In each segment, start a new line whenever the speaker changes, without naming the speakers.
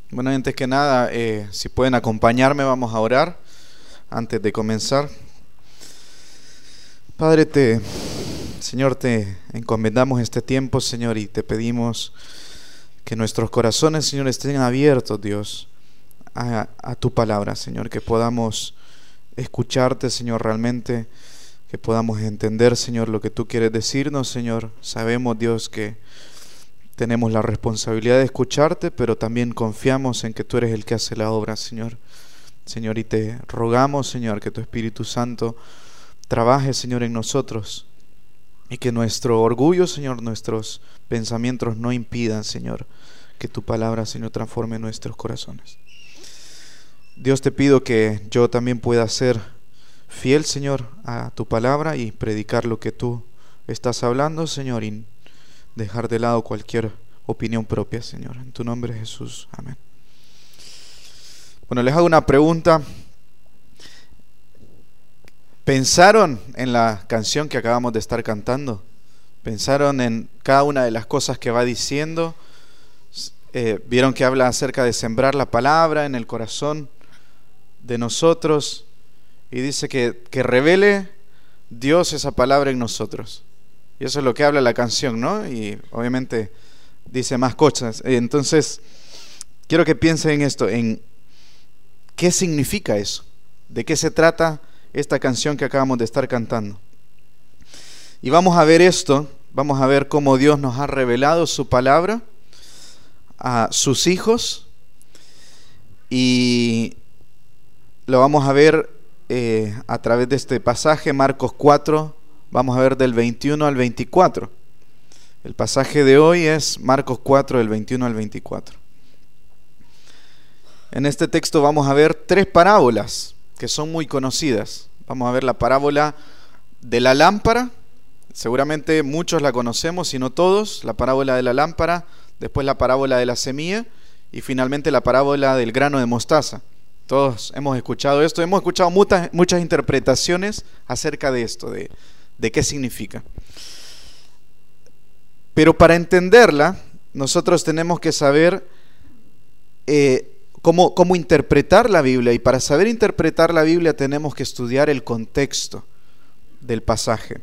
Bueno, antes que nada, si pueden acompañarme, vamos a orar antes de comenzar. Padre, Señor, te encomendamos este tiempo, Señor, y te pedimos que nuestros corazones, Señor, estén abiertos, Dios, a tu palabra, Señor, que podamos escucharte, Señor, realmente, que podamos entender, Señor, lo que tú quieres decirnos, Señor. Sabemos, Dios, que tenemos la responsabilidad de escucharte, pero también confiamos en que tú eres el que hace la obra, Señor. Señor, y te rogamos, Señor, que tu Espíritu Santo trabaje, Señor, en nosotros, y que nuestro orgullo, Señor, nuestros pensamientos no impidan, Señor, que tu palabra, Señor, transforme nuestros corazones. Dios, te pido que yo también pueda ser fiel, Señor, a tu palabra y predicar lo que tú estás hablando, Señor, y dejar de lado cualquier opinión propia, Señor. En tu nombre, Jesús. Amén. Bueno, les hago una pregunta. ¿Pensaron en la canción que acabamos de estar cantando? ¿Pensaron en cada una de las cosas que va diciendo? ¿Vieron que habla acerca de sembrar la palabra en el corazón de nosotros? Y dice que revele Dios esa palabra en nosotros. Y eso es lo que habla la canción, ¿no? Y obviamente dice más cosas. Entonces, quiero que piensen en esto, en qué significa eso, de qué se trata esta canción que acabamos de estar cantando. Y vamos a ver esto, vamos a ver cómo Dios nos ha revelado su palabra a sus hijos, y lo vamos a ver a través de este pasaje, Marcos 4, vamos a ver del 21 al 24. El pasaje de hoy es Marcos 4, del 21 al 24. En este texto vamos a ver tres parábolas que son muy conocidas. Vamos a ver la parábola de la lámpara, seguramente muchos la conocemos, si no todos, la parábola de la lámpara, después la parábola de la semilla y finalmente la parábola del grano de mostaza. Todos hemos escuchado esto, hemos escuchado muchas interpretaciones acerca de esto, de qué significa. Pero para entenderla, nosotros tenemos que saber cómo interpretar la Biblia, y para saber interpretar la Biblia tenemos que estudiar el contexto del pasaje.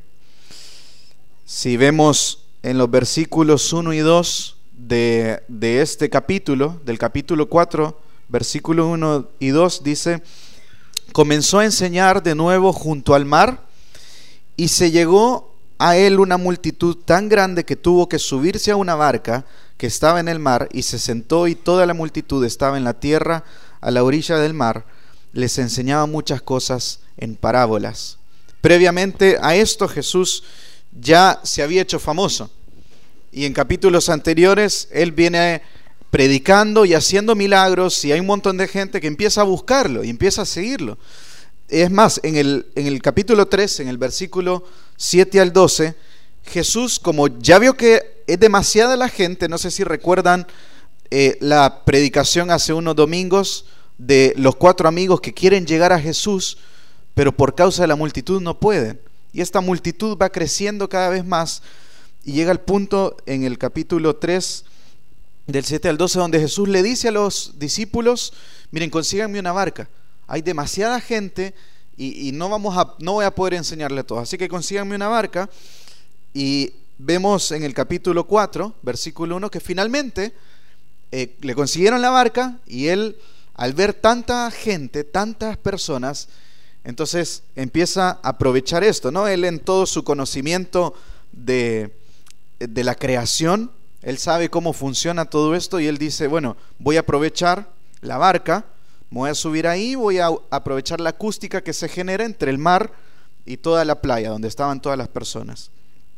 Si vemos en los versículos 1 y 2 de este capítulo, del capítulo 4, versículo 1 y 2 dice: comenzó a enseñar de nuevo junto al mar, y se llegó a él una multitud tan grande que tuvo que subirse a una barca que estaba en el mar, y se sentó, y toda la multitud estaba en la tierra a la orilla del mar. Les enseñaba muchas cosas en parábolas. Previamente a esto, Jesús ya se había hecho famoso, y en capítulos anteriores él viene predicando y haciendo milagros, y hay un montón de gente que empieza a buscarlo y empieza a seguirlo. Es más, en el capítulo 3, en el versículo 7 al 12, Jesús, como ya vio que es demasiada la gente, no sé si recuerdan la predicación hace unos domingos de los 4 amigos que quieren llegar a Jesús, pero por causa de la multitud no pueden. Y esta multitud va creciendo cada vez más, y llega al punto en el capítulo 3, del 7 al 12, donde Jesús le dice a los discípulos: miren, consíganme una barca. Hay demasiada gente y no voy a poder enseñarle a todos, así que consíganme una barca. Y vemos en el capítulo 4, versículo 1, que finalmente le consiguieron la barca, y él, al ver tanta gente, tantas personas, entonces empieza a aprovechar esto, ¿no? Él, en todo su conocimiento de la creación, él sabe cómo funciona todo esto, y él dice: bueno, voy a aprovechar la barca, me voy a subir ahí, voy a aprovechar la acústica que se genera entre el mar y toda la playa donde estaban todas las personas.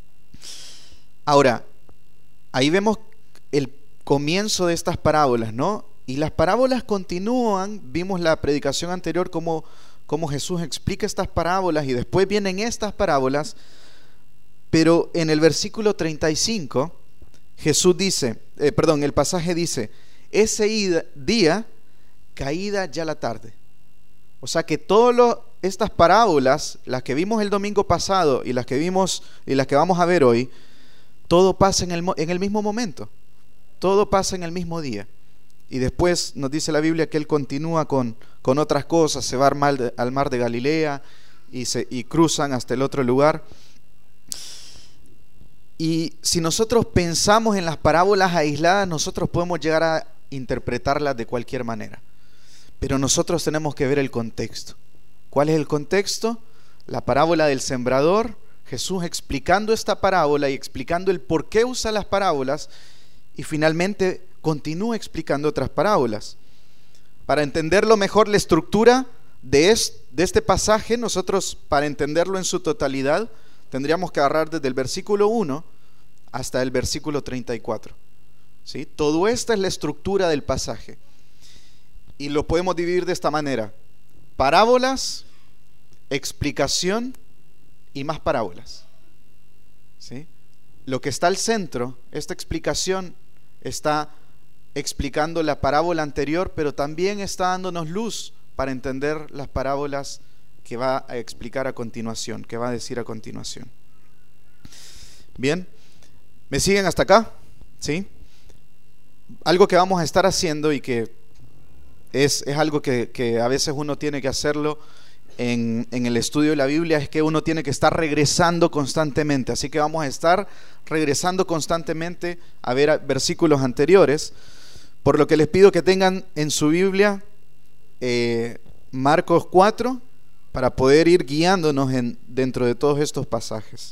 Ahora, ahí vemos el comienzo de estas parábolas, ¿no? Y las parábolas continúan. Vimos la predicación anterior cómo Jesús explica estas parábolas, y después vienen estas parábolas. Pero en el versículo 35, Jesús dice, el pasaje dice: ese día, caída ya la tarde. O sea que todas estas parábolas, las que vimos el domingo pasado y las que vimos y las que vamos a ver hoy, todo pasa en el mismo momento. Todo pasa en el mismo día. y después nos dice la Biblia que Él continúa con otras cosas, se va al mar de Galilea y cruzan hasta el otro lugar. Y si nosotros pensamos en las parábolas aisladas, nosotros podemos llegar a interpretarlas de cualquier manera. Pero nosotros tenemos que ver el contexto. ¿Cuál es el contexto? La parábola del sembrador, Jesús explicando esta parábola y explicando el por qué usa las parábolas, y finalmente continúa explicando otras parábolas. Para entenderlo mejor la estructura de este pasaje, nosotros, para entenderlo en su totalidad, tendríamos que agarrar desde el versículo 1 hasta el versículo 34. ¿Sí? Todo esta es la estructura del pasaje. Y lo podemos dividir de esta manera: parábolas, explicación y más parábolas. ¿Sí? Lo que está al centro, esta explicación, está explicando la parábola anterior, pero también está dándonos luz para entender las parábolas que va a explicar a continuación, que va a decir a continuación. Bien, ¿me siguen hasta acá? ¿Sí? Algo que vamos a estar haciendo y que es algo que a veces uno tiene que hacerlo en el estudio de la Biblia, es que uno tiene que estar regresando constantemente. Así que vamos a estar regresando constantemente a ver versículos anteriores, por lo que les pido que tengan en su Biblia Marcos 4, para poder ir guiándonos dentro de todos estos pasajes.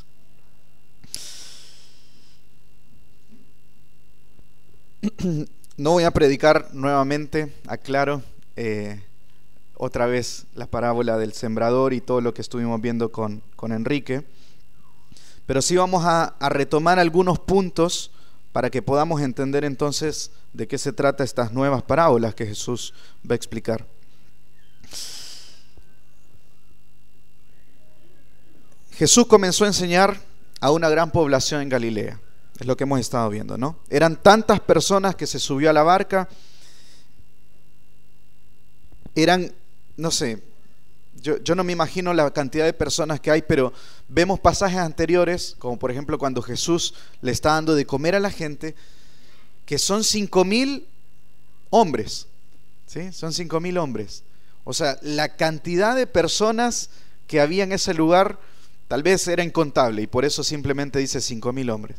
No voy a predicar nuevamente, aclaro, otra vez la parábola del sembrador y todo lo que estuvimos viendo con Enrique, pero sí vamos a retomar algunos puntos para que podamos entender entonces de qué se trata estas nuevas parábolas que Jesús va a explicar. Jesús comenzó a enseñar a una gran población en Galilea. Es lo que hemos estado viendo, ¿no? Eran tantas personas que se subió a la barca. Eran, no sé, yo no me imagino la cantidad de personas que hay, pero vemos pasajes anteriores, como por ejemplo cuando Jesús le está dando de comer a la gente, que son 5,000 hombres, ¿sí? Son 5,000 hombres. O sea, la cantidad de personas que había en ese lugar tal vez era incontable, y por eso simplemente dice 5,000 hombres.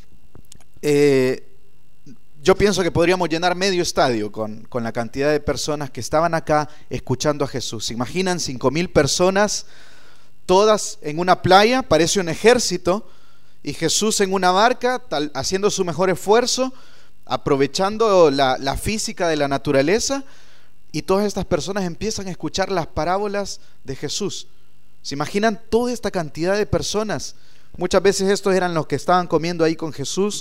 Yo pienso que podríamos llenar medio estadio con la cantidad de personas que estaban acá escuchando a Jesús. ¿Se imaginan 5,000 personas, todas en una playa? Parece un ejército, y Jesús en una barca, haciendo su mejor esfuerzo, aprovechando la física de la naturaleza, y todas estas personas empiezan a escuchar las parábolas de Jesús. ¿Se imaginan toda esta cantidad de personas? Muchas veces estos eran los que estaban comiendo ahí con Jesús.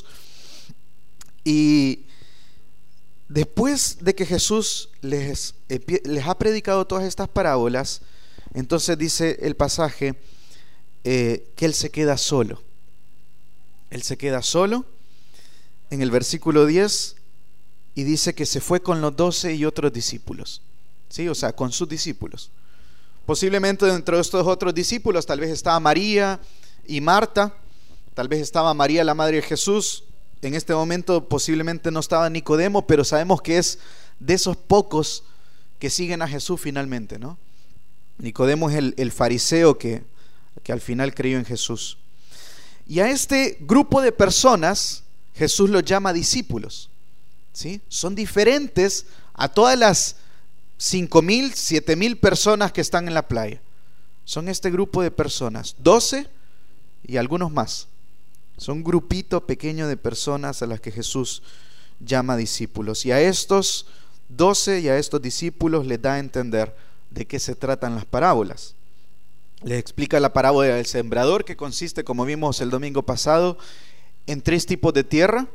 Y después de que Jesús les ha predicado todas estas parábolas, entonces dice el pasaje que Él se queda solo. Él se queda solo en el versículo 10, y dice que se fue con los 12 y otros discípulos. ¿Sí? O sea, con sus discípulos. Posiblemente dentro de estos otros discípulos tal vez estaba María y Marta, tal vez estaba María, la madre de Jesús. En este momento posiblemente no estaba Nicodemo, pero sabemos que es de esos pocos que siguen a Jesús finalmente, ¿no? Nicodemo es el fariseo que al final creyó en Jesús. Y a este grupo de personas Jesús los llama discípulos, ¿sí? Son diferentes a todas las 5,000, 7,000 personas que están en la playa. Son este grupo de personas, 12 y algunos más. Son un grupito pequeño de personas a las que Jesús llama discípulos. Y a estos 12 y a estos discípulos les da a entender de qué se tratan las parábolas. Les explica la parábola del sembrador, que consiste, como vimos el domingo pasado, en 3 tipos de tierra.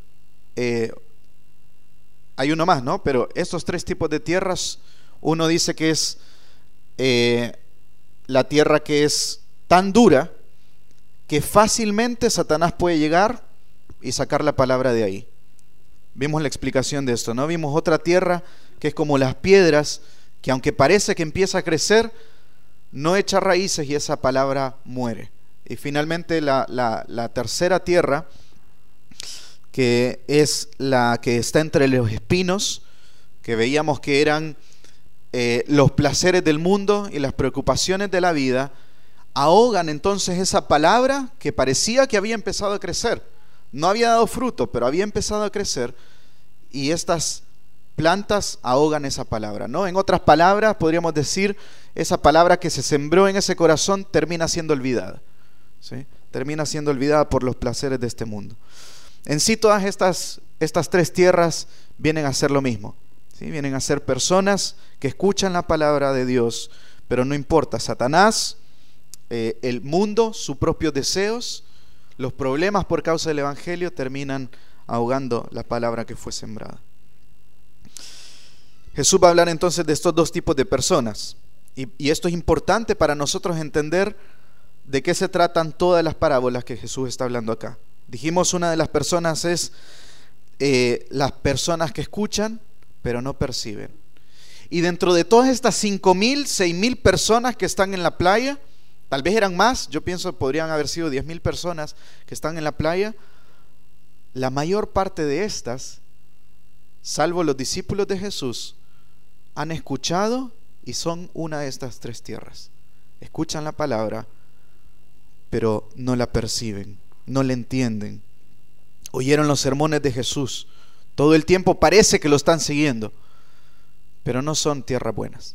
Hay uno más, ¿no? Pero estos 3 tipos de tierras, uno dice que es la tierra que es tan dura que fácilmente Satanás puede llegar y sacar la palabra de ahí. Vimos la explicación de esto, ¿no? Vimos otra tierra que es como las piedras, que aunque parece que empieza a crecer, no echa raíces y esa palabra muere. Y finalmente la tercera tierra, que es la que está entre los espinos, que veíamos que eran los placeres del mundo y las preocupaciones de la vida, ahogan entonces esa palabra que parecía que había empezado a crecer. No había dado fruto, pero había empezado a crecer, y estas plantas ahogan esa palabra, ¿no? En otras palabras, podríamos decir, esa palabra que se sembró en ese corazón termina siendo olvidada, ¿sí? Termina siendo olvidada por los placeres de este mundo. En sí, todas estas tres tierras vienen a ser lo mismo, ¿sí? Vienen a ser personas que escuchan la palabra de Dios, pero no importa, Satanás, el mundo, sus propios deseos, los problemas por causa del evangelio terminan ahogando la palabra que fue sembrada. Jesús va a hablar entonces de estos dos tipos de personas, y esto es importante para nosotros entender de qué se tratan todas las parábolas que Jesús está hablando acá. Dijimos, una de las personas es las personas que escuchan pero no perciben, y dentro de todas estas 5,000, 6,000 personas que están en la playa, tal vez eran más, yo pienso podrían haber sido 10,000 personas que están en la playa, la mayor parte de estas, salvo los discípulos de Jesús, han escuchado y son una de estas tres tierras. Escuchan la palabra, pero no la perciben, no la entienden. Oyeron los sermones de Jesús, todo el tiempo parece que lo están siguiendo, pero no son tierras buenas.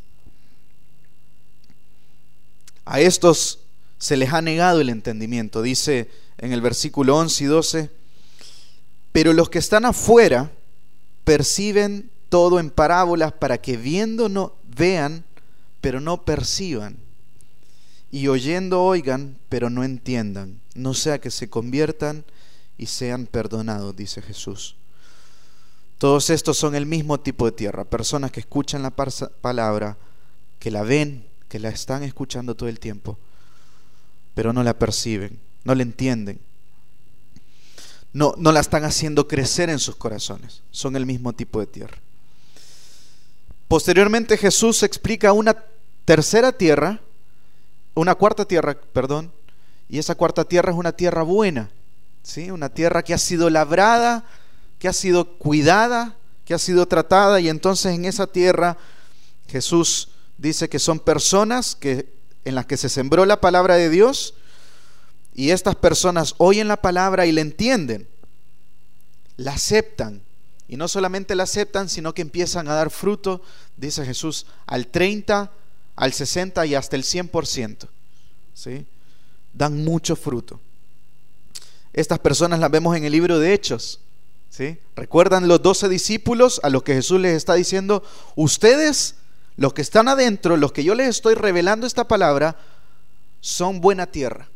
A estos se les ha negado el entendimiento. Dice en el versículo 11 y 12: pero los que están afuera perciben todo en parábolas, para que viendo no vean, pero no perciban, y oyendo oigan, pero no entiendan, no sea que se conviertan y sean perdonados, dice Jesús. Todos estos son el mismo tipo de tierra, personas que escuchan la palabra, que la ven, que la están escuchando todo el tiempo, pero no la perciben, no la entienden, no la están haciendo crecer en sus corazones. Son el mismo tipo de tierra. Posteriormente Jesús explica una cuarta tierra, y esa cuarta tierra es una tierra buena, ¿sí? Una tierra que ha sido labrada, que ha sido cuidada, que ha sido tratada, y entonces en esa tierra Jesús dice que son personas en las que se sembró la palabra de Dios, y estas personas oyen la palabra y la entienden, la aceptan, y no solamente la aceptan, sino que empiezan a dar fruto, dice Jesús, al 30, al 60 y hasta el 100%, ¿sí? Dan mucho fruto. Estas personas las vemos en el libro de Hechos, ¿sí? ¿Recuerdan los 12 discípulos a los que Jesús les está diciendo: ustedes, los que están adentro, los que yo les estoy revelando esta palabra, son buena tierra?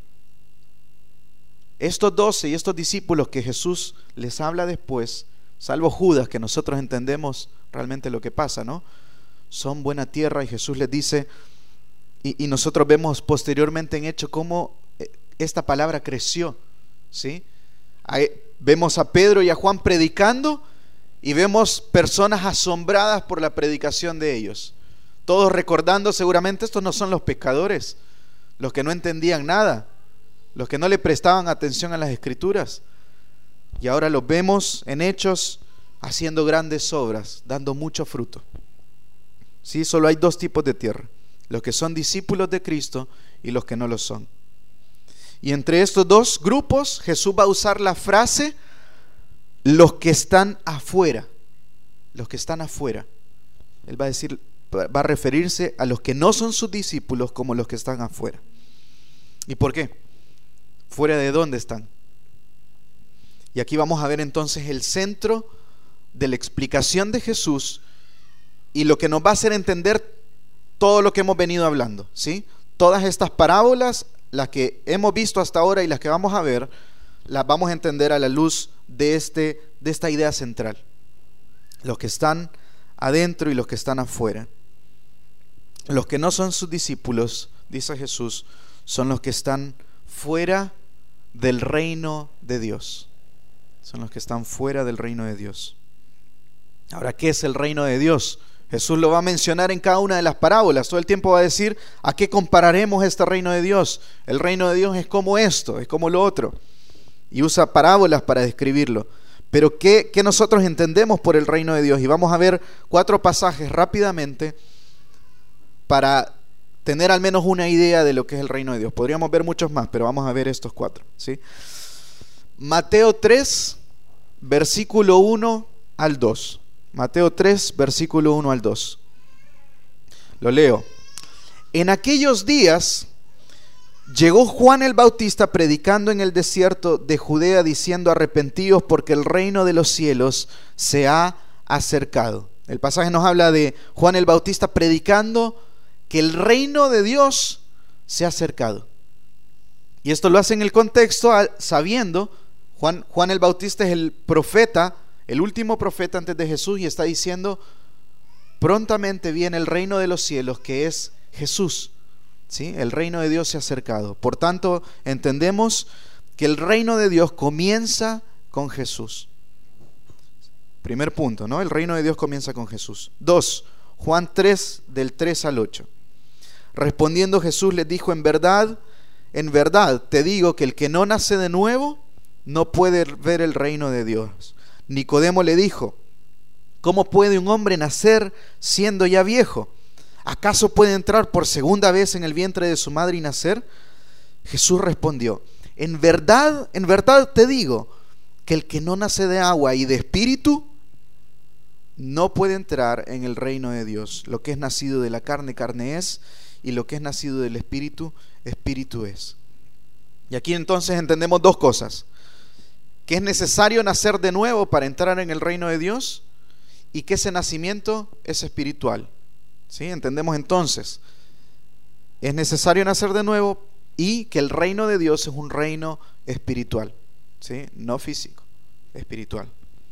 Estos 12 y estos discípulos que Jesús les habla después, salvo Judas, que nosotros entendemos realmente lo que pasa, ¿no? Son buena tierra, y Jesús les dice, y nosotros vemos posteriormente en Hechos cómo esta palabra creció, ¿sí? Vemos a Pedro y a Juan predicando, y vemos personas asombradas por la predicación de ellos, todos recordando seguramente: estos no son los pescadores, los que no entendían nada, los que no le prestaban atención a las escrituras. Y ahora los vemos en Hechos haciendo grandes obras, dando mucho fruto. Sí, solo hay dos tipos de tierra: los que son discípulos de Cristo y los que no lo son. Y entre estos dos grupos Jesús va a usar la frase los que están afuera. Los que están afuera. Él va a referirse a los que no son sus discípulos como los que están afuera. ¿Y por qué? ¿Fuera de dónde están? Y aquí vamos a ver entonces el centro de la explicación de Jesús, y lo que nos va a hacer entender todo lo que hemos venido hablando, ¿sí? Todas estas parábolas, las que hemos visto hasta ahora y las que vamos a ver, las vamos a entender a la luz de esta idea central: los que están adentro y los que están afuera. Los que no son sus discípulos, dice Jesús, son los que están fuera del reino de Dios. Son los que están fuera del reino de Dios. Ahora, ¿qué es el reino de Dios? Jesús lo va a mencionar en cada una de las parábolas. Todo el tiempo va a decir: ¿a qué compararemos este reino de Dios? El reino de Dios es como esto, es como lo otro. Y usa parábolas para describirlo. Pero ¿qué nosotros entendemos por el reino de Dios? Y vamos a ver 4 pasajes rápidamente para tener al menos una idea de lo que es el reino de Dios. Podríamos ver muchos más, pero vamos a ver estos 4, ¿sí? Mateo 3, versículo 1 al 2. Mateo 3, versículo 1 al 2. Lo leo. En aquellos días llegó Juan el Bautista predicando en el desierto de Judea, diciendo: arrepentíos, porque el reino de los cielos se ha acercado. El pasaje nos habla de Juan el Bautista predicando que el reino de Dios se ha acercado. Y esto lo hace en el contexto sabiendo, Juan el Bautista es el profeta, el último profeta antes de Jesús, y está diciendo: prontamente viene el reino de los cielos, que es Jesús, ¿sí? El reino de Dios se ha acercado. Por tanto, entendemos que el reino de Dios comienza con Jesús. Primer punto, ¿no? El reino de Dios comienza con Jesús. 2, Juan 3, del 3 al 8. Respondiendo Jesús les dijo: en verdad te digo que el que no nace de nuevo no puede ver el reino de Dios. Nicodemo le dijo: ¿cómo puede un hombre nacer siendo ya viejo? ¿Acaso puede entrar por segunda vez en el vientre de su madre y nacer? Jesús respondió: en verdad te digo que el que no nace de agua y de espíritu no puede entrar en el reino de Dios. Lo que es nacido de la carne, carne es, y lo que es nacido del espíritu, espíritu es. Y aquí entonces entendemos 2 cosas: que es necesario nacer de nuevo para entrar en el reino de Dios, y que ese nacimiento es espiritual, ¿sí? Entendemos entonces, es necesario nacer de nuevo y que el reino de Dios es un reino espiritual, ¿sí? No físico, espiritual.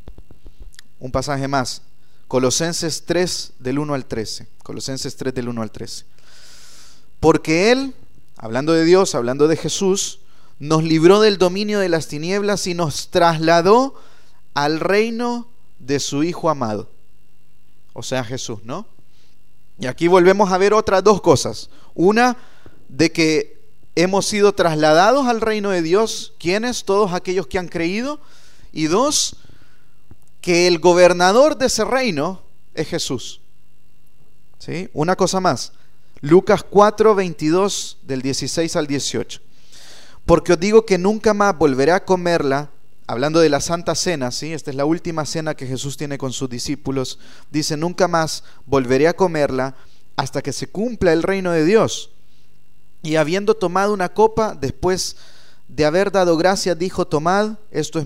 Un pasaje más, Colosenses 3 del 1 al 13. Colosenses 3 del 1 al 13. Porque Él, hablando de Dios, hablando de Jesús, nos libró del dominio de las tinieblas y nos trasladó al reino de su Hijo amado, o sea, Jesús, ¿no? Y aquí volvemos a ver otras 2 cosas. Una, de que hemos sido trasladados al reino de Dios. ¿Quiénes? Todos aquellos que han creído. Y 2, que el gobernador de ese reino es Jesús, ¿sí? Una cosa más, Lucas 4, 22 del 16 al 18. Porque os digo que nunca más volveré a comerla, hablando de la Santa Cena, ¿sí? Esta es la última cena que Jesús tiene con sus discípulos. Dice: nunca más volveré a comerla hasta que se cumpla el reino de Dios. Y habiendo tomado una copa, después de haber dado gracias, dijo: tomad esto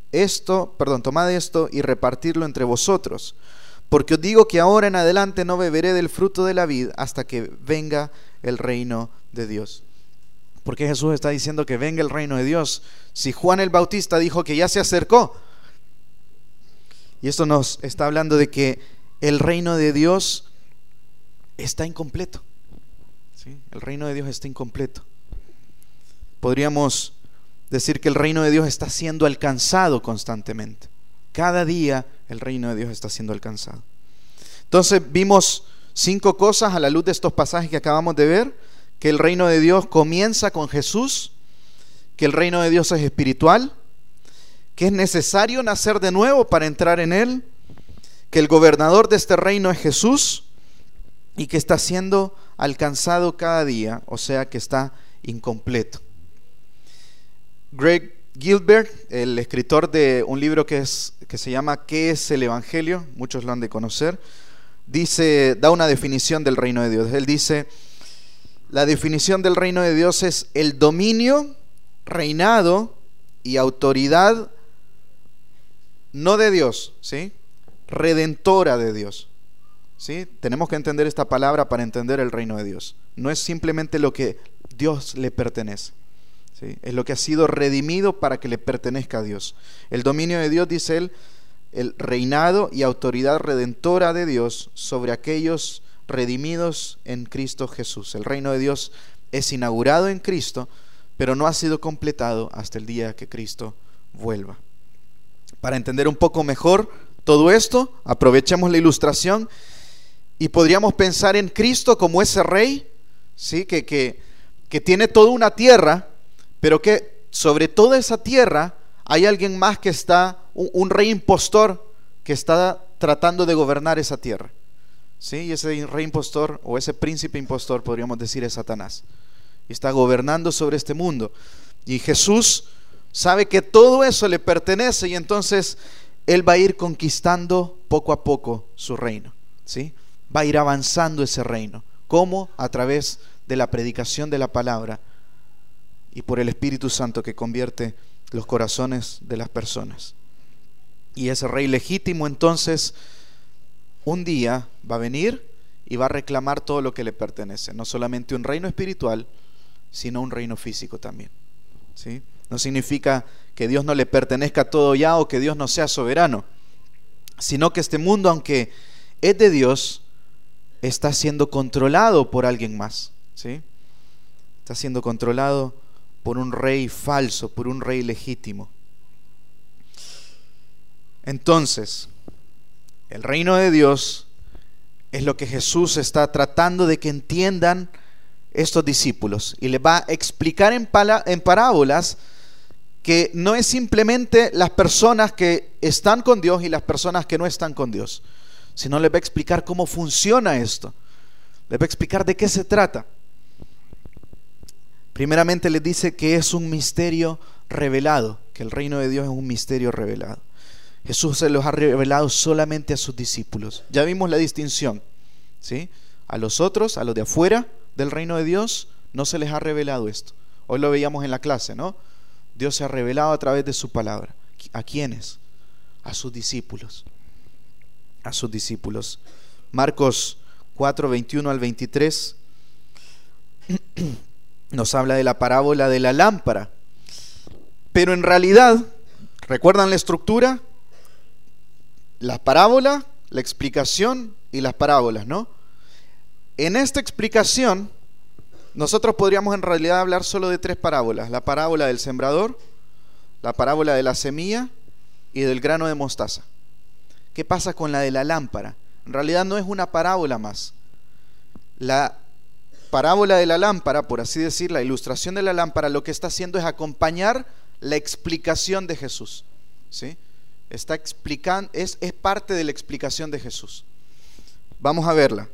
y repartirlo entre vosotros. Porque os digo que ahora en adelante no beberé del fruto de la vid hasta que venga el reino de Dios. ¿Por qué Jesús está diciendo que venga el reino de Dios? Si Juan el Bautista dijo que ya se acercó. Y esto nos está hablando de que el reino de Dios está incompleto, ¿sí? El reino de Dios está incompleto. Podríamos decir que el reino de Dios está siendo alcanzado constantemente. Cada día el reino de Dios está siendo alcanzado. Entonces vimos 5 cosas a la luz de estos pasajes que acabamos de ver: que el reino de Dios comienza con Jesús, que el reino de Dios es espiritual, que es necesario nacer de nuevo para entrar en él, que el gobernador de este reino es Jesús y que está siendo alcanzado cada día, o sea que está incompleto. Greg Gilbert, el escritor de un libro que se llama ¿Qué es el Evangelio?, muchos lo han de conocer, da una definición del reino de Dios. Él dice: la definición del reino de Dios es el dominio, reinado y autoridad no de Dios, ¿sí? Redentora de Dios, ¿sí? Tenemos que entender esta palabra para entender el reino de Dios. No es simplemente lo que Dios le pertenece, ¿sí? Es lo que ha sido redimido para que le pertenezca a Dios. El dominio de Dios, dice él, el reinado y autoridad redentora de Dios sobre aquellos redimidos en Cristo Jesús. El reino de Dios es inaugurado en Cristo, pero no ha sido completado hasta el día que Cristo vuelva. Para entender un poco mejor todo esto, aprovechemos la ilustración y podríamos pensar en Cristo como ese rey, ¿sí? que tiene toda una tierra, pero que sobre toda esa tierra hay alguien más que está un rey impostor que está tratando de gobernar esa tierra. ¿Sí? Y ese rey impostor, o ese príncipe impostor, podríamos decir, es Satanás. Y está gobernando sobre este mundo. Y Jesús sabe que todo eso le pertenece, y entonces Él va a ir conquistando poco a poco su reino. ¿Sí? Va a ir avanzando ese reino. ¿Cómo? A través de la predicación de la palabra y por el Espíritu Santo que convierte los corazones de las personas. Y ese rey legítimo entonces un día va a venir y va a reclamar todo lo que le pertenece. No solamente un reino espiritual, sino un reino físico también. ¿Sí? No significa que Dios no le pertenezca todo ya o que Dios no sea soberano, sino que este mundo, aunque es de Dios, está siendo controlado por alguien más. ¿Sí? Está siendo controlado por un rey falso, por un rey legítimo. Entonces, el reino de Dios es lo que Jesús está tratando de que entiendan estos discípulos, y les va a explicar en parábolas que no es simplemente las personas que están con Dios y las personas que no están con Dios, sino les va a explicar cómo funciona esto, les va a explicar de qué se trata. Primeramente les dice que es un misterio revelado, que el reino de Dios es un misterio revelado. Jesús se los ha revelado solamente a sus discípulos. Ya vimos la distinción, ¿sí? A los otros, a los de afuera del reino de Dios, no se les ha revelado esto. Hoy lo veíamos en la clase, ¿no? Dios se ha revelado a través de su palabra. ¿A quiénes? A sus discípulos. A sus discípulos. Marcos 4, 21 al 23 nos habla de la parábola de la lámpara. Pero en realidad, ¿recuerdan la estructura? La parábola, la explicación y las parábolas, ¿no? En esta explicación, nosotros podríamos en realidad hablar solo de tres parábolas: la parábola del sembrador, la parábola de la semilla y del grano de mostaza. ¿Qué pasa con la de la lámpara? En realidad no es una parábola más. La parábola de la lámpara, por así decir, la ilustración de la lámpara, lo que está haciendo es acompañar la explicación de Jesús. ¿Sí? Está explicando, es parte de la explicación de Jesús. Vamos a verla.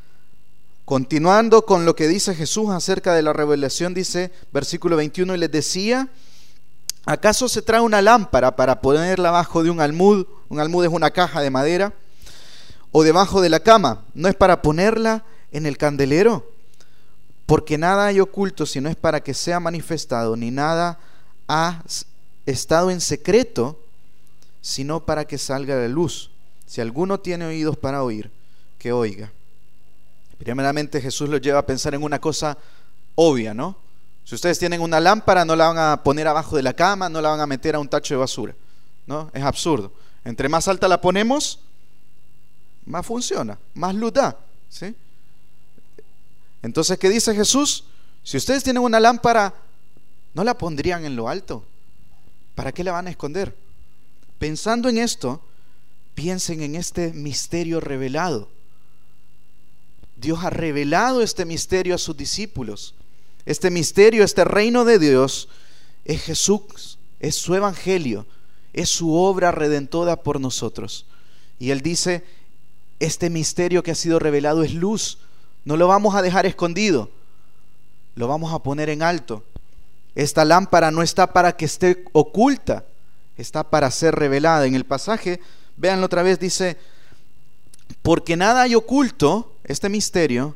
Continuando con lo que dice Jesús acerca de la revelación, dice versículo 21, y les decía: ¿acaso se trae una lámpara para ponerla abajo de un almud? Un almud es una caja de madera. ¿O debajo de la cama? ¿No es para ponerla en el candelero? Porque nada hay oculto si no es para que sea manifestado, ni nada ha estado en secreto sino para que salga a la luz. Si alguno tiene oídos para oír, que oiga. Primeramente Jesús los lleva a pensar en una cosa obvia, ¿no? Si ustedes tienen una lámpara, no la van a poner abajo de la cama, no la van a meter a un tacho de basura, ¿no? Es absurdo. Entre más alta la ponemos, más funciona, más luz da, ¿sí? Entonces, ¿qué dice Jesús? Si ustedes tienen una lámpara, ¿no la pondrían en lo alto? ¿Para qué la van a esconder? Pensando en esto, piensen en este misterio revelado. Dios ha revelado este misterio a sus discípulos. Este misterio, este reino de Dios es Jesús, es su evangelio, es su obra redentora por nosotros. Y Él dice: este misterio que ha sido revelado es luz. No lo vamos a dejar escondido, lo vamos a poner en alto. Esta lámpara no está para que esté oculta, está para ser revelada. En el pasaje, véanlo otra vez, dice: porque nada hay oculto, este misterio,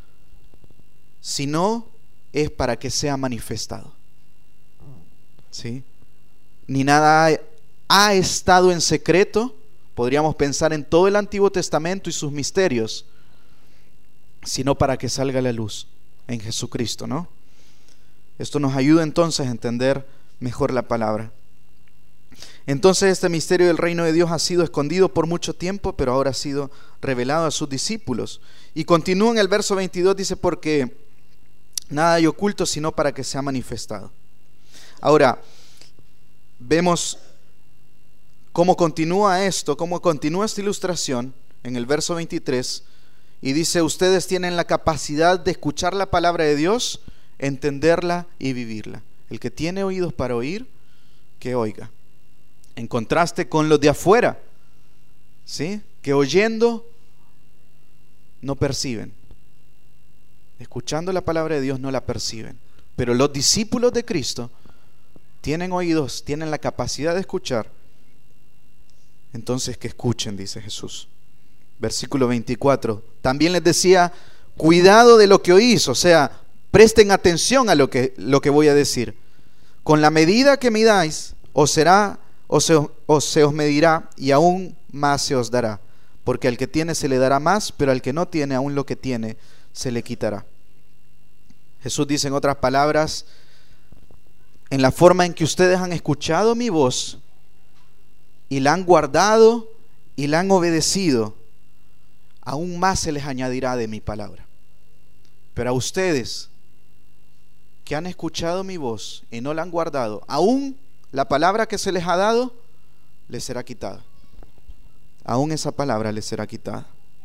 sino es para que sea manifestado. ¿Sí? Ni nada ha estado en secreto. Podríamos pensar en todo el Antiguo Testamento y sus misterios, sino para que salga a la luz en Jesucristo, ¿no? Esto nos ayuda entonces a entender mejor la palabra. Entonces este misterio del reino de Dios ha sido escondido por mucho tiempo, pero ahora ha sido revelado a sus discípulos. Y continúa en el verso 22, dice: porque nada hay oculto sino para que sea manifestado. Ahora, vemos cómo continúa esto, cómo continúa esta ilustración en el verso 23, y dice: ustedes tienen la capacidad de escuchar la palabra de Dios, entenderla y vivirla. El que tiene oídos para oír, que oiga. En contraste con los de afuera, ¿sí? Que oyendo no perciben. Escuchando la palabra de Dios no la perciben. Pero los discípulos de Cristo tienen oídos, tienen la capacidad de escuchar. Entonces que escuchen, dice Jesús. Versículo 24. También les decía, cuidado de lo que oís, o sea, presten atención a lo que voy a decir. Con la medida que midáis, se os medirá y aún más se os dará. Porque al que tiene se le dará más, pero al que no tiene, aún lo que tiene se le quitará. Jesús dice en otras palabras, en la forma en que ustedes han escuchado mi voz y la han guardado y la han obedecido, aún más se les añadirá de mi palabra. Pero a ustedes que han escuchado mi voz y no la han guardado, aún la palabra que se les ha dado les será quitada. Aún esa palabra les será quitada.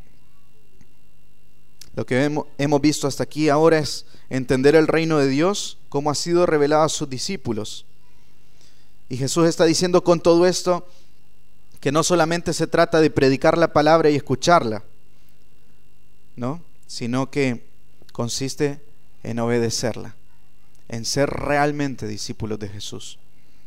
Lo que hemos visto hasta aquí ahora es entender el reino de Dios, cómo ha sido revelado a sus discípulos. Y Jesús está diciendo con todo esto que no solamente se trata de predicar la palabra y escucharla, ¿no? Sino que consiste en obedecerla, en ser realmente discípulos de Jesús.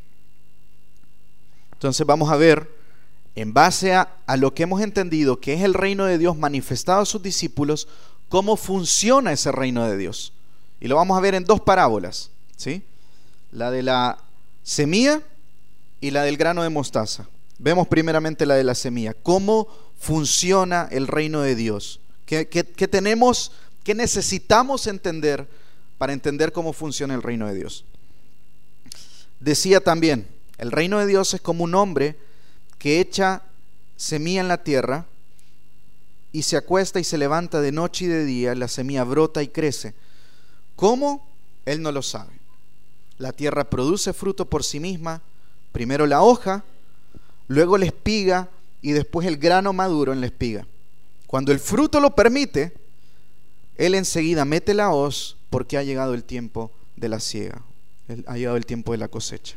Entonces vamos a ver, en base a lo que hemos entendido, que es el reino de Dios manifestado a sus discípulos, cómo funciona ese reino de Dios. Y lo vamos a ver en dos parábolas, ¿sí? La de la semilla y la del grano de mostaza. Vemos primeramente la de la semilla. ¿Cómo funciona el reino de Dios? ¿Qué tenemos, qué necesitamos entender para entender cómo funciona el reino de Dios? Decía también, el reino de Dios es como un hombre que echa semilla en la tierra y se acuesta y se levanta de noche y de día, la semilla brota y crece. ¿Cómo? Él no lo sabe. La tierra produce fruto por sí misma, primero la hoja, luego la espiga y después el grano maduro en la espiga. Cuando el fruto lo permite, él enseguida mete la hoz porque ha llegado el tiempo de la siega, ha llegado el tiempo de la cosecha.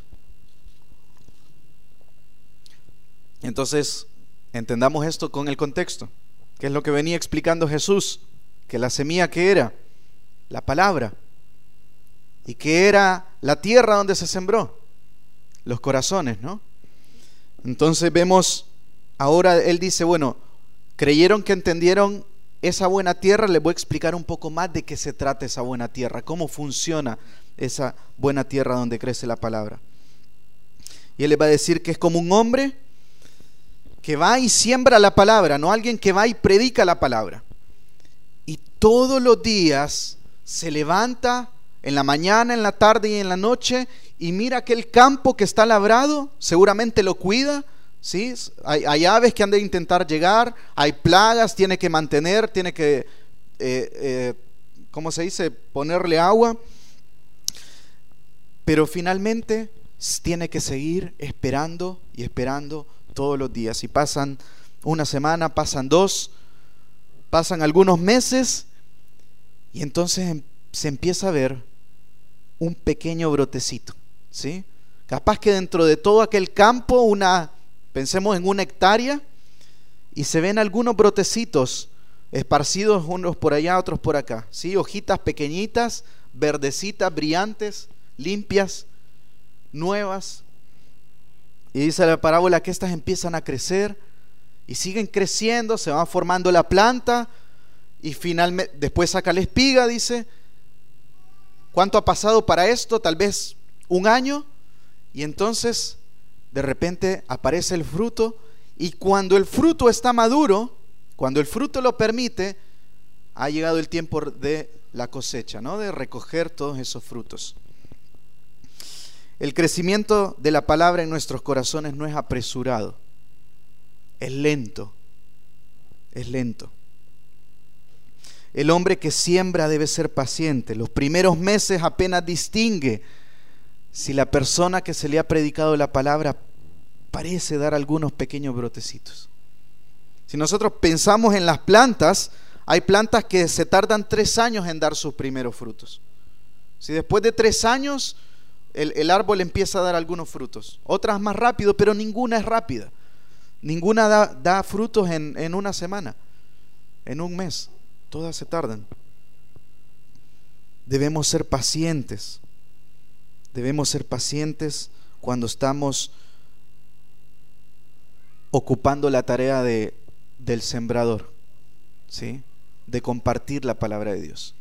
Entonces, entendamos esto con el contexto. ¿Qué es lo que venía explicando Jesús? Que la semilla, ¿qué era? La palabra. ¿Y qué era la tierra donde se sembró? Los corazones, ¿no? Entonces vemos, ahora él dice, bueno, creyeron que entendieron esa buena tierra. Les voy a explicar un poco más de qué se trata esa buena tierra, cómo funciona esa buena tierra donde crece la palabra. Y él les va a decir que es como un hombre que va y siembra la palabra, no alguien que va y predica la palabra. Y todos los días se levanta en la mañana, en la tarde y en la noche y mira aquel campo que está labrado, seguramente lo cuida, ¿sí? Hay aves que han de intentar llegar, hay plagas, tiene que mantener, tiene que, ¿cómo se dice? Ponerle agua. Pero finalmente tiene que seguir esperando y esperando todos los días. Y pasan una semana, pasan dos, pasan algunos meses y entonces se empieza a ver un pequeño brotecito, ¿sí? Capaz que dentro de todo aquel campo, pensemos en 1 hectárea, y se ven algunos brotecitos esparcidos, unos por allá, otros por acá, ¿sí? Hojitas pequeñitas, verdecitas, brillantes, limpias, nuevas. Y dice la parábola que estas empiezan a crecer y siguen creciendo, se va formando la planta y finalmente después saca la espiga, dice. ¿Cuánto ha pasado para esto? Tal vez 1 año. Y entonces de repente aparece el fruto, y cuando el fruto está maduro, cuando el fruto lo permite, ha llegado el tiempo de la cosecha, ¿no? De recoger todos esos frutos. El crecimiento de la palabra en nuestros corazones no es apresurado, es lento, es lento. El hombre que siembra debe ser paciente. Los primeros meses apenas distingue si la persona que se le ha predicado la palabra parece dar algunos pequeños brotecitos. Si nosotros pensamos en las plantas, hay plantas que se tardan 3 años en dar sus primeros frutos. Si después de 3 años el árbol empieza a dar algunos frutos. Otras más rápido, pero ninguna es rápida. Ninguna da frutos en una semana, en un mes. Todas se tardan. Debemos ser pacientes. Debemos ser pacientes cuando estamos ocupando la tarea del sembrador, ¿sí? De compartir la palabra de Dios.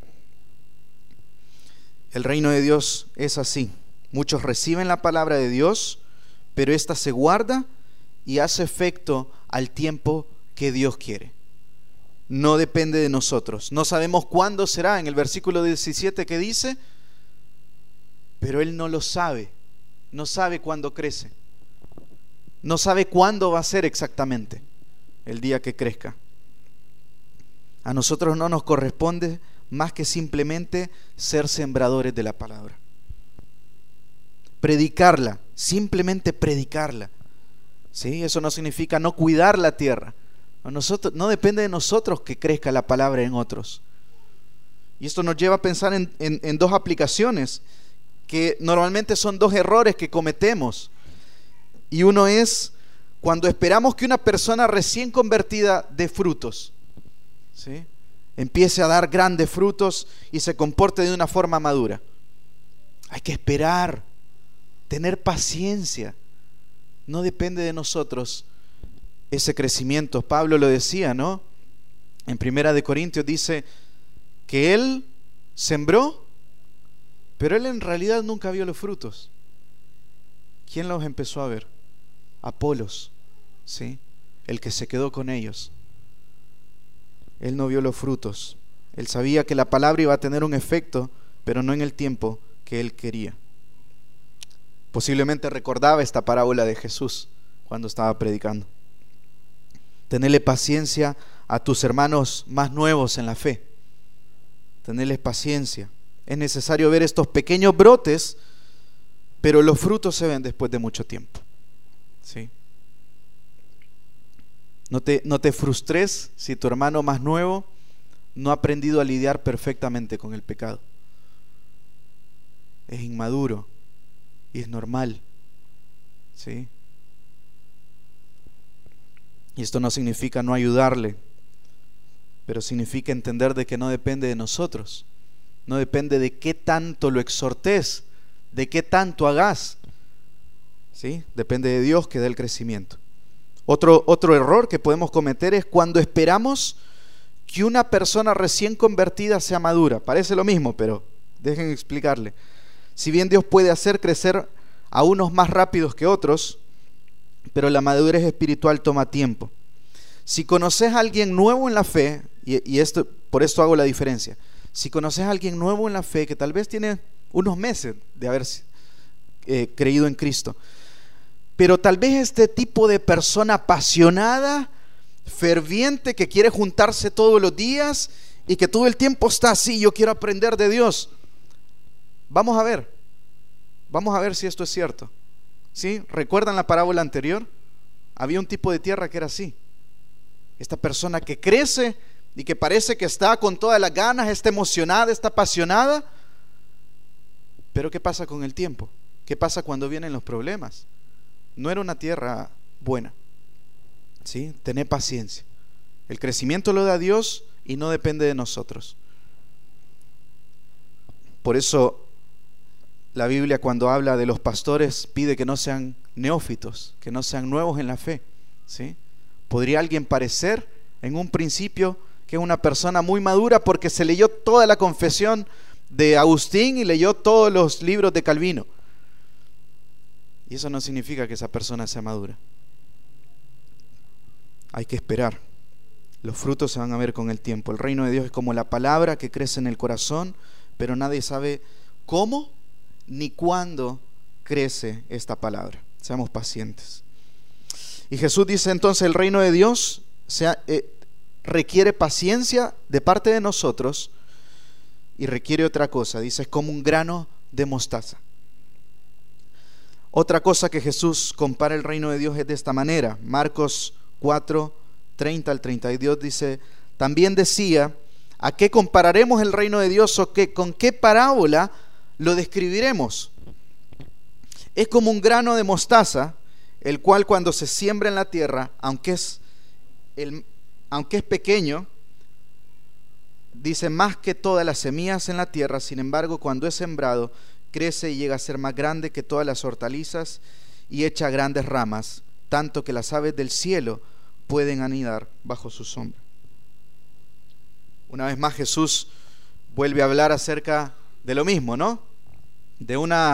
El reino de Dios es así. Muchos reciben la palabra de Dios, pero ésta se guarda y hace efecto al tiempo que Dios quiere. No depende de nosotros. No sabemos cuándo será. En el versículo 17 que dice, pero Él no lo sabe. No sabe cuándo crece. No sabe cuándo va a ser exactamente el día que crezca. A nosotros no nos corresponde más que simplemente ser sembradores de la palabra. Predicarla, simplemente predicarla. ¿Sí? Eso no significa no cuidar la tierra. No depende de nosotros que crezca la palabra en otros. Y esto nos lleva a pensar en dos aplicaciones que normalmente son dos errores que cometemos. Y uno es cuando esperamos que una persona recién convertida dé frutos, ¿sí? Empiece a dar grandes frutos y se comporte de una forma madura. Hay que esperar, tener paciencia. No depende de nosotros ese crecimiento. Pablo lo decía, ¿no? En 1 Corintios dice que él sembró, pero él en realidad nunca vio los frutos. ¿Quién los empezó a ver? Apolos, ¿sí? El que se quedó con ellos. Él no vio los frutos. Él sabía que la palabra iba a tener un efecto, pero no en el tiempo que él quería. Posiblemente recordaba esta parábola de Jesús cuando estaba predicando. Tenerle paciencia a tus hermanos más nuevos en la fe. Tenerles paciencia. Es necesario ver estos pequeños brotes, pero los frutos se ven después de mucho tiempo. ¿Sí? No te frustres si tu hermano más nuevo no ha aprendido a lidiar perfectamente con el pecado. Es inmaduro y es normal. ¿Sí? Y esto no significa no ayudarle, pero significa entender de que no depende de nosotros. No depende de qué tanto lo exhortes, de qué tanto hagas. ¿Sí? Depende de Dios que dé el crecimiento. Otro error que podemos cometer es cuando esperamos que una persona recién convertida sea madura. Parece lo mismo, pero dejen explicarle. Si bien Dios puede hacer crecer a unos más rápidos que otros, pero la madurez espiritual toma tiempo. Si conoces a alguien nuevo en la fe, y por esto hago la diferencia, si conoces a alguien nuevo en la fe que tal vez tiene unos meses de haber creído en Cristo, pero tal vez este tipo de persona apasionada, ferviente, que quiere juntarse todos los días y que todo el tiempo está así, yo quiero aprender de Dios. Vamos a ver si esto es cierto. ¿Sí? ¿Recuerdan la parábola anterior? Había un tipo de tierra que era así. Esta persona que crece y que parece que está con todas las ganas, está emocionada, está apasionada. Pero ¿qué pasa con el tiempo? ¿Qué pasa cuando vienen los problemas? No era una tierra buena. ¿Sí? Tener paciencia. El crecimiento lo da Dios y no depende de nosotros. Por eso la Biblia, cuando habla de los pastores, pide que no sean neófitos, que no sean nuevos en la fe. ¿Sí? ¿Podría alguien parecer en un principio que es una persona muy madura porque se leyó toda la confesión de Agustín y leyó todos los libros de Calvino? Y eso no significa que esa persona sea madura. Hay que esperar. Los frutos se van a ver con el tiempo. El reino de Dios es como la palabra que crece en el corazón, pero nadie sabe cómo ni cuándo crece esta palabra. Seamos pacientes. Y Jesús dice entonces, el reino de Dios requiere paciencia de parte de nosotros y requiere otra cosa. Dice, es como un grano de mostaza. Otra cosa que Jesús compara el reino de Dios es de esta manera. Marcos 4, 30 al 32 dice, también decía, ¿a qué compararemos el reino de Dios o con qué parábola lo describiremos? Es como un grano de mostaza, el cual cuando se siembra en la tierra, aunque es pequeño, dice más que todas las semillas en la tierra, sin embargo, cuando es sembrado, crece y llega a ser más grande que todas las hortalizas y echa grandes ramas, tanto que las aves del cielo pueden anidar bajo su sombra. Una vez más Jesús vuelve a hablar acerca de lo mismo, ¿no? De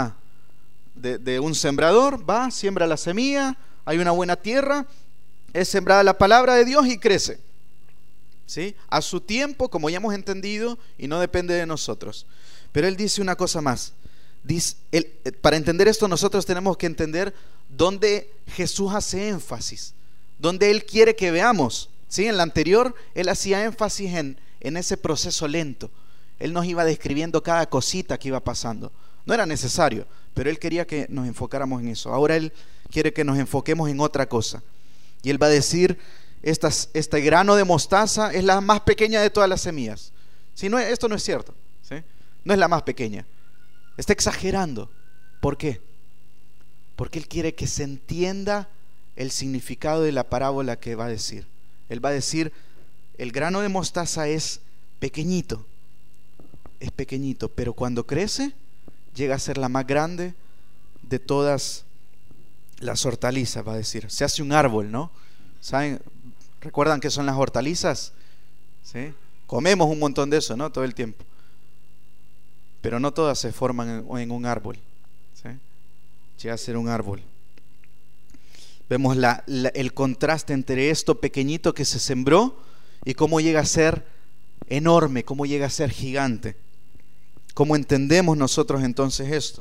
un sembrador, va, siembra la semilla, hay una buena tierra, es sembrada la palabra de Dios y crece, ¿sí? A su tiempo, como ya hemos entendido, y no depende de nosotros. Pero él dice una cosa más. Para entender esto nosotros tenemos que entender dónde Jesús hace énfasis, dónde él quiere que veamos, ¿sí? En la anterior él hacía énfasis en ese proceso lento. Él nos iba describiendo cada cosita que iba pasando. No era necesario, pero él quería que nos enfocáramos en eso. Ahora él quiere que nos enfoquemos en otra cosa. Y él va a decir, este grano de mostaza es la más pequeña de todas las semillas. Si no, esto no es cierto, ¿sí? No es la más pequeña. Está exagerando. ¿Por qué? Porque él quiere que se entienda el significado de la parábola que va a decir. Él va a decir, el grano de mostaza es pequeñito, pero cuando crece, llega a ser la más grande de todas las hortalizas, va a decir. Se hace un árbol, ¿no? ¿Saben? ¿Recuerdan qué son las hortalizas? ¿Sí? Comemos un montón de eso, ¿no? Todo el tiempo. Pero no todas se forman en un árbol, ¿sí? Llega a ser un árbol. Vemos el contraste entre esto pequeñito que se sembró y cómo llega a ser enorme, cómo llega a ser gigante. ¿Cómo entendemos nosotros entonces esto?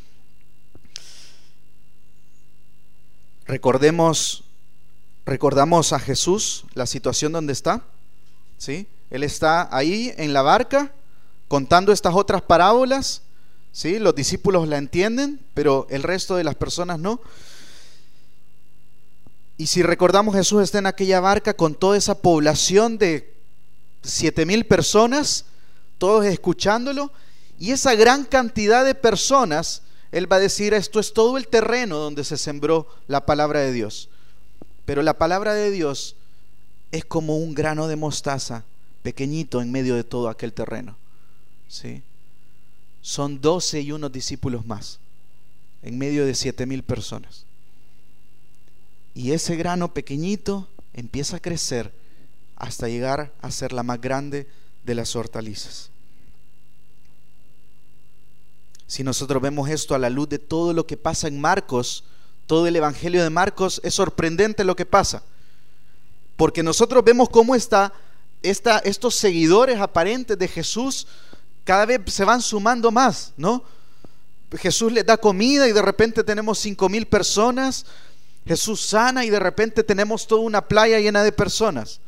Recordamos a Jesús, la situación donde está, ¿sí? Él está ahí en la barca contando estas otras parábolas, ¿sí? Los discípulos la entienden, pero el resto de las personas no. Y si recordamos, Jesús está en aquella barca con toda esa población de 7,000 personas, todos escuchándolo, y esa gran cantidad de personas, él va a decir, esto es todo el terreno donde se sembró la palabra de Dios. Pero la palabra de Dios es como un grano de mostaza pequeñito en medio de todo aquel terreno, ¿sí? Son 12 y unos discípulos más en medio de 7,000 personas. Y ese grano pequeñito empieza a crecer hasta llegar a ser la más grande de las hortalizas. Si nosotros vemos esto a la luz de todo lo que pasa en Marcos, todo el evangelio de Marcos, es sorprendente lo que pasa, porque nosotros vemos cómo estos seguidores aparentes de Jesús cada vez se van sumando más, ¿no? Jesús les da comida y de repente tenemos 5,000 personas. Jesús sana y de repente tenemos toda una playa llena de personas.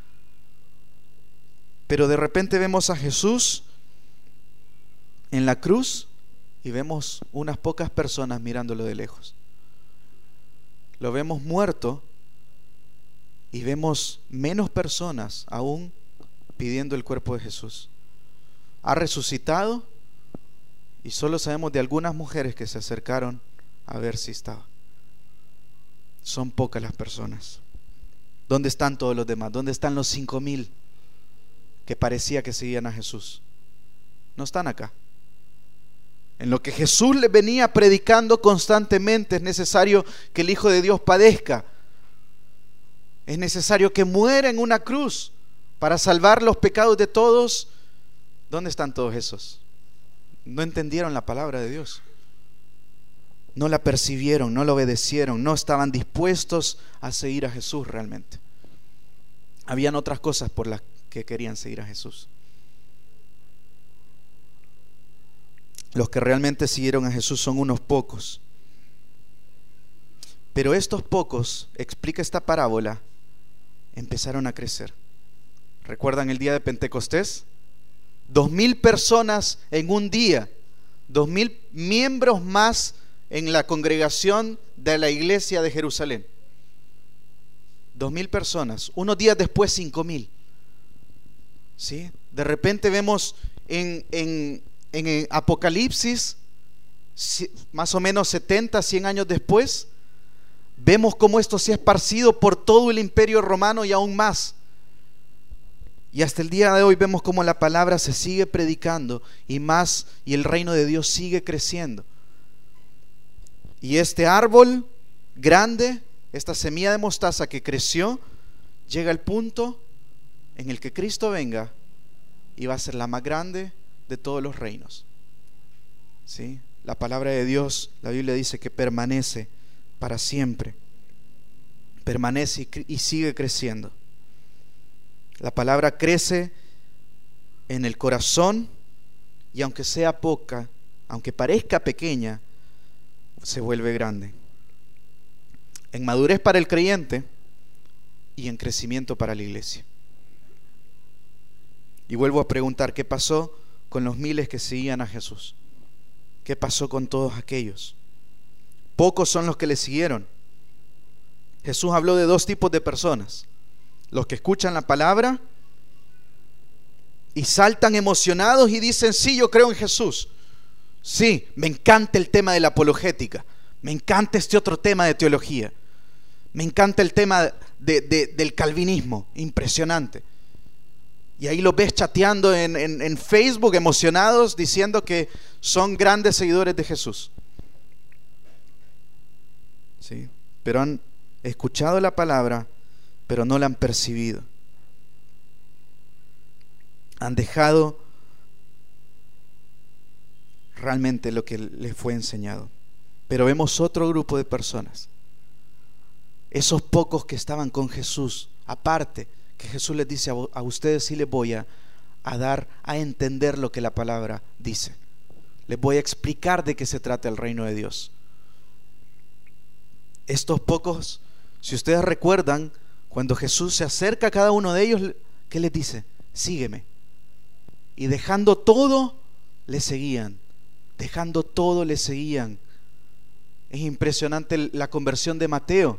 Pero de repente vemos a Jesús en la cruz y vemos unas pocas personas mirándolo de lejos. Lo vemos muerto y vemos menos personas aún pidiendo el cuerpo de Jesús. Ha resucitado y solo sabemos de algunas mujeres que se acercaron a ver si estaba. Son pocas las personas. ¿Dónde están todos los demás? ¿Dónde están los 5,000 que parecía que seguían a Jesús? No están acá. En lo que Jesús les venía predicando constantemente, es necesario que el Hijo de Dios padezca. Es necesario que muera en una cruz para salvar los pecados de todos. ¿Dónde están todos esos? No entendieron la palabra de Dios. No la percibieron, no la obedecieron, no estaban dispuestos a seguir a Jesús realmente. Habían otras cosas por las que querían seguir a Jesús. Los que realmente siguieron a Jesús son unos pocos. Pero estos pocos, explica esta parábola, empezaron a crecer. ¿Recuerdan el día de Pentecostés? 2,000 personas en un día, 2,000 miembros más en la congregación de la iglesia de Jerusalén. 2,000 personas. Unos días después 5,000. ¿Sí? De repente vemos en Apocalipsis más o menos 70, 100 años después, vemos cómo esto se ha esparcido por todo el imperio romano y aún más. Y hasta el día de hoy vemos cómo la palabra se sigue predicando y más, y el reino de Dios sigue creciendo. Y este árbol grande, esta semilla de mostaza que creció, llega al punto en el que Cristo venga y va a ser la más grande de todos los reinos. ¿Sí? La palabra de Dios, la Biblia dice que permanece para siempre. Permanece y sigue creciendo. La palabra crece en el corazón y aunque sea poca, aunque parezca pequeña, se vuelve grande. En madurez para el creyente y en crecimiento para la iglesia. Y vuelvo a preguntar, ¿qué pasó con los miles que seguían a Jesús? ¿Qué pasó con todos aquellos? Pocos son los que le siguieron. Jesús habló de dos tipos de personas: los que escuchan la palabra y saltan emocionados y dicen: sí, yo creo en Jesús. Sí, me encanta el tema de la apologética, me encanta este otro tema de teología, me encanta el tema del calvinismo, impresionante. Y ahí los ves chateando en Facebook, emocionados, diciendo que son grandes seguidores de Jesús. Sí, pero han escuchado la palabra, pero no la han percibido. Han dejado realmente lo que les fue enseñado. Pero vemos otro grupo de personas, esos pocos que estaban con Jesús, aparte, que Jesús les dice: a ustedes sí les voy a dar a entender lo que la palabra dice. Les voy a explicar de qué se trata el reino de Dios. Estos pocos, si ustedes recuerdan, cuando Jesús se acerca a cada uno de ellos, ¿qué les dice? Sígueme. Y dejando todo, le seguían. Dejando todo, le seguían. Es impresionante la conversión de Mateo.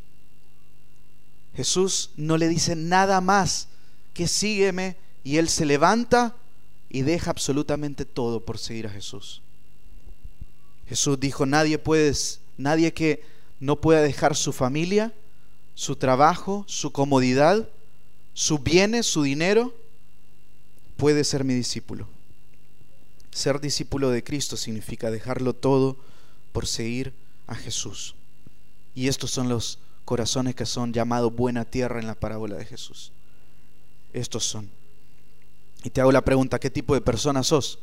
Jesús no le dice nada más que sígueme, y él se levanta y deja absolutamente todo por seguir a Jesús. Jesús dijo: nadie que no pueda dejar su familia, su trabajo, su comodidad, sus bienes, su dinero, puede ser mi discípulo. Ser discípulo de Cristo significa dejarlo todo por seguir a Jesús. Y estos son los corazones que son llamados buena tierra en la parábola de Jesús. Estos son. Y te hago la pregunta: ¿qué tipo de persona sos?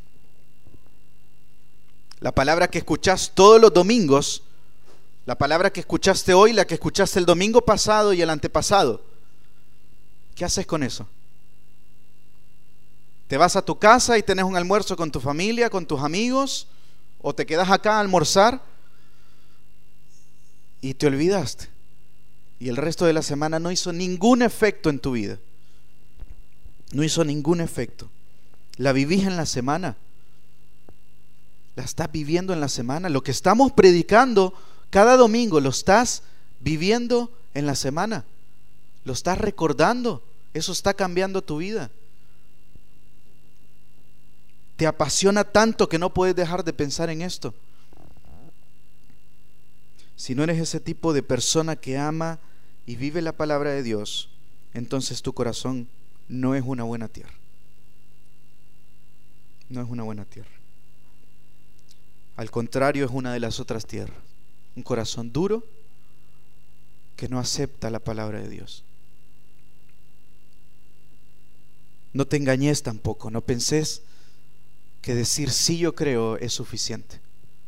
La palabra que escuchás todos los domingos, la palabra que escuchaste hoy, la que escuchaste el domingo pasado y el antepasado, ¿qué haces con eso? ¿Te vas a tu casa y tenés un almuerzo con tu familia, con tus amigos? ¿O te quedas acá a almorzar y te olvidaste? Y el resto de la semana no hizo ningún efecto en tu vida. No hizo ningún efecto. ¿La vivís en la semana? ¿La estás viviendo en la semana? Lo que estamos predicando cada domingo, ¿lo estás viviendo en la semana? ¿Lo estás recordando? Eso está cambiando tu vida. ¿Te apasiona tanto que no puedes dejar de pensar en esto? Si no eres ese tipo de persona que ama y vive la palabra de Dios, entonces tu corazón no es una buena tierra. No es una buena tierra. Al contrario, es una de las otras tierras. Un corazón duro que no acepta la palabra de Dios. No te engañes tampoco, no penses que decir sí yo creo es suficiente.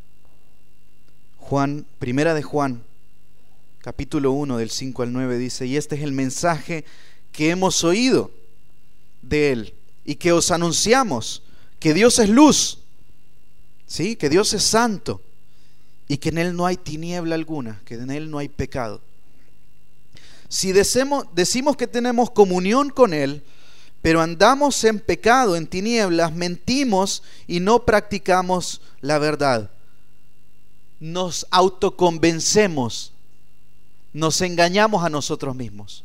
Primera de Juan, capítulo 1, del 5 al 9 dice: y este es el mensaje que hemos oído de Él y que os anunciamos, que Dios es luz, ¿sí? Que Dios es santo y que en Él no hay tiniebla alguna, que en Él no hay pecado. Si decimos que tenemos comunión con Él, pero andamos en pecado, en tinieblas, mentimos y no practicamos la verdad. Nos autoconvencemos, nos engañamos a nosotros mismos.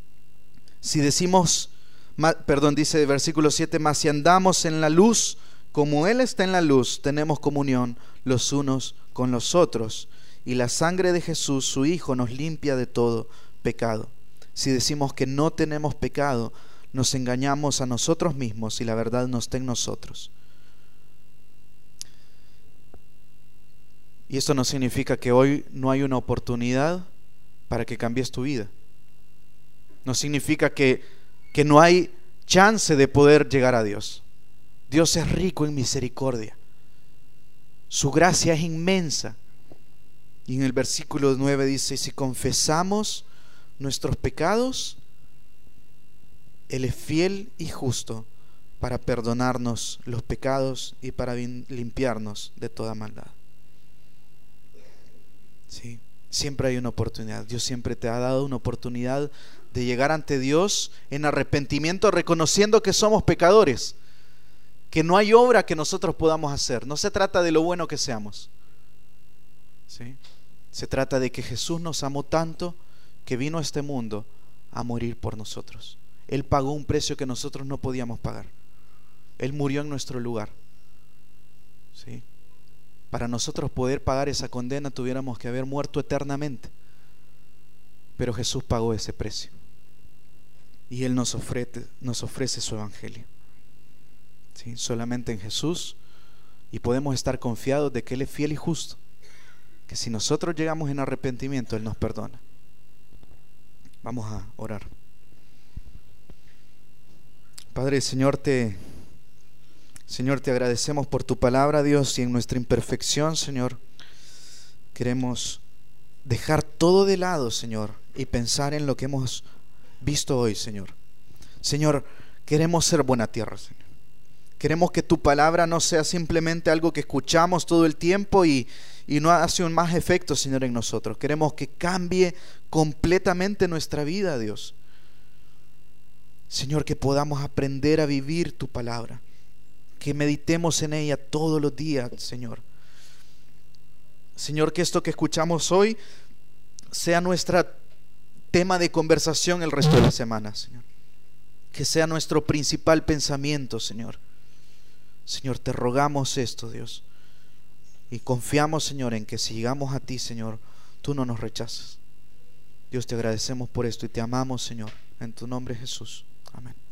Si decimos, dice el versículo 7, mas si andamos en la luz, como Él está en la luz, tenemos comunión los unos con los otros, y la sangre de Jesús, su Hijo, nos limpia de todo pecado. Si decimos que no tenemos pecado, nos engañamos a nosotros mismos y la verdad no está en nosotros. Y esto no significa que hoy no hay una oportunidad para que cambies tu vida. No significa que no hay chance de poder llegar a Dios. Dios es rico en misericordia. Su gracia es inmensa. Y en el versículo 9 dice: si confesamos nuestros pecados, Él es fiel y justo para perdonarnos los pecados y para limpiarnos de toda maldad. Sí, siempre hay una oportunidad. Dios siempre te ha dado una oportunidad de llegar ante Dios en arrepentimiento, reconociendo que somos pecadores, que no hay obra que nosotros podamos hacer. No se trata de lo bueno que seamos, ¿sí? Se trata de que Jesús nos amó tanto que vino a este mundo a morir por nosotros. Él pagó un precio que nosotros no podíamos pagar. Él murió en nuestro lugar, ¿sí? Para nosotros poder pagar esa condena tuviéramos que haber muerto eternamente, pero Jesús pagó ese precio y Él nos ofrece su evangelio, ¿sí? Solamente en Jesús, y podemos estar confiados de que Él es fiel y justo, que si nosotros llegamos en arrepentimiento, Él nos perdona. Vamos a orar. Padre, Señor, te agradecemos por tu palabra, Dios, y en nuestra imperfección, Señor, queremos dejar todo de lado, Señor, y pensar en lo que hemos visto hoy, Señor. Señor, queremos ser buena tierra, Señor. Queremos que tu palabra no sea simplemente algo que escuchamos todo el tiempo y no hace un más efecto, Señor, en nosotros. Queremos que cambie completamente nuestra vida, Dios. Señor, que podamos aprender a vivir tu palabra, que meditemos en ella todos los días, Señor. Señor, que esto que escuchamos hoy sea nuestro tema de conversación el resto de la semana, Señor. Que sea nuestro principal pensamiento, Señor. Señor, te rogamos esto, Dios, y confiamos, Señor, en que si llegamos a ti, Señor, tú no nos rechazas. Dios, te agradecemos por esto y te amamos, Señor, en tu nombre, Jesús. Amén.